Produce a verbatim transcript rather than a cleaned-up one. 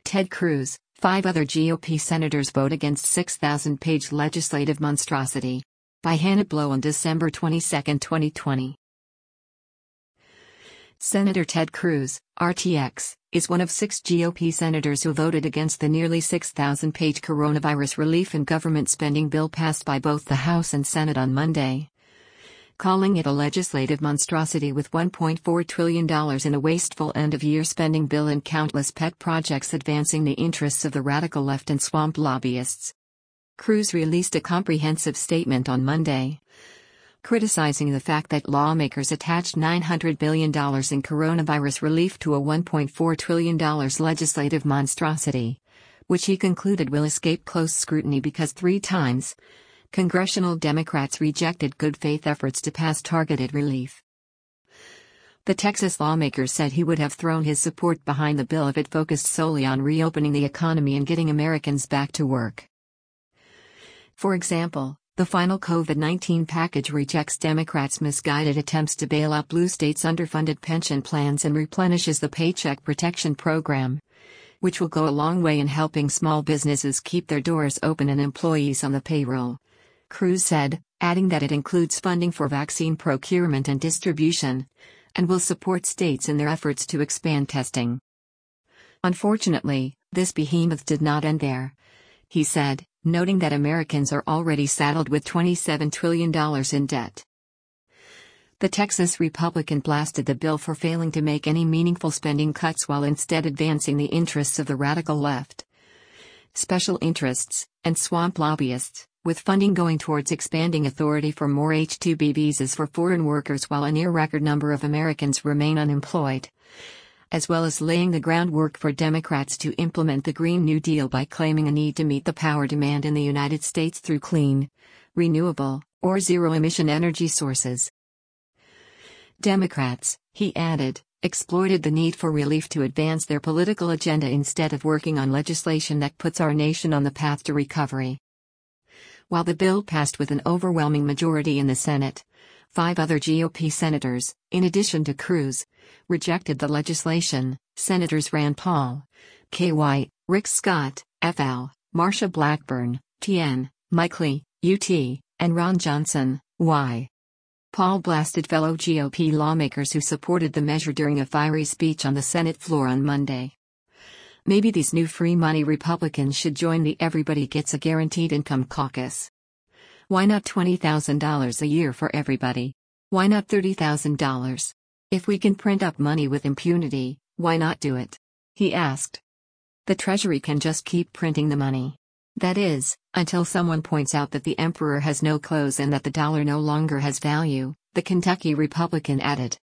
Ted Cruz, five other G O P senators vote against six thousand page legislative monstrosity. By Hannah Blow on December twenty-second, twenty twenty. Senator Ted Cruz, R T X, is one of six G O P senators who voted against the nearly six thousand page coronavirus relief and government spending bill passed by both the House and Senate on Monday, calling it a legislative monstrosity with one point four trillion dollars in a wasteful end-of-year spending bill and countless pet projects advancing the interests of the radical left and swamp lobbyists. Cruz released a comprehensive statement on Monday, criticizing the fact that lawmakers attached nine hundred billion dollars in coronavirus relief to a one point four trillion dollars legislative monstrosity, which he concluded will escape close scrutiny because three times, congressional Democrats rejected good faith efforts to pass targeted relief. The Texas lawmaker said he would have thrown his support behind the bill if it focused solely on reopening the economy and getting Americans back to work. For example, the final COVID nineteen package rejects Democrats' misguided attempts to bail out blue states' underfunded pension plans and replenishes the Paycheck Protection Program, which will go a long way in helping small businesses keep their doors open and employees on the payroll, Cruz said, adding that it includes funding for vaccine procurement and distribution, and will support states in their efforts to expand testing. Unfortunately, this behemoth did not end there, he said, noting that Americans are already saddled with twenty-seven trillion dollars in debt. The Texas Republican blasted the bill for failing to make any meaningful spending cuts while instead advancing the interests of the radical left, special interests, and swamp lobbyists, with funding going towards expanding authority for more H two B visas for foreign workers while a near-record number of Americans remain unemployed, as well as laying the groundwork for Democrats to implement the Green New Deal by claiming a need to meet the power demand in the United States through clean, renewable, or zero-emission energy sources. Democrats, he added, exploited the need for relief to advance their political agenda instead of working on legislation that puts our nation on the path to recovery. While the bill passed with an overwhelming majority in the Senate, five other G O P senators, in addition to Cruz, rejected the legislation. Senators Rand Paul, Kay White, Rick Scott, F L, Marsha Blackburn, T N, Mike Lee, U T, and Ron Johnson, Y. Paul blasted fellow G O P lawmakers who supported the measure during a fiery speech on the Senate floor on Monday. Maybe these new free money Republicans should join the Everybody Gets a Guaranteed Income caucus. Why not twenty thousand dollars a year for everybody? Why not thirty thousand dollars? If we can print up money with impunity, why not do it? He asked. The Treasury can just keep printing the money. That is, until someone points out that the emperor has no clothes and that the dollar no longer has value, the Kentucky Republican added.